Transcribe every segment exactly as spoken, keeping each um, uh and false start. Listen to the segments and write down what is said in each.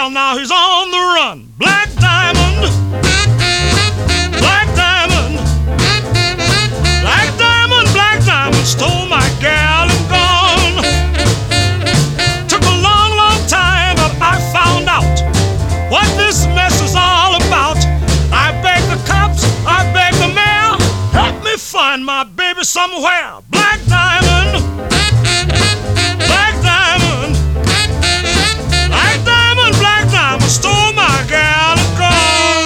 Well, now he's on the run. Black Diamond, Black Diamond, Black Diamond, Black Diamond stole my gal and gone. Took a long, long time, but I found out what this mess is all about. I begged the cops, I begged the mayor, help me find my baby somewhere. Black Diamond, Black Diamond, Black Diamond, Black Diamond stole my gal and gone.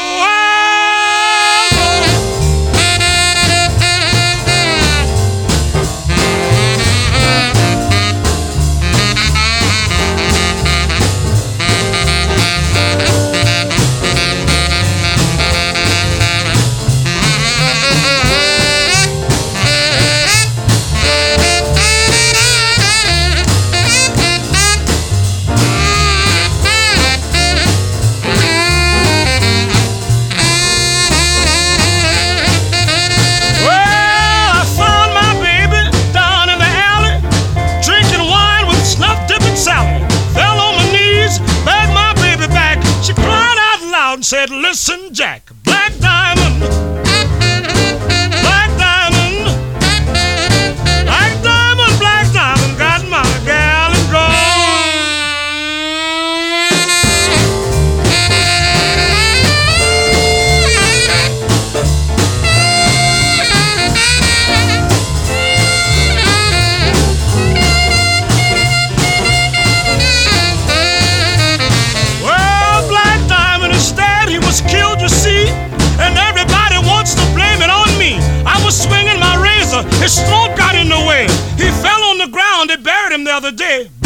Said, listen, Jack, Black Diamond, Black Diamond, Black Diamond, Black Diamond got my gal and killed, you see, and everybody wants to blame it on me. I was swinging my razor, his throat got in the way. He fell on the ground, they buried him the other day.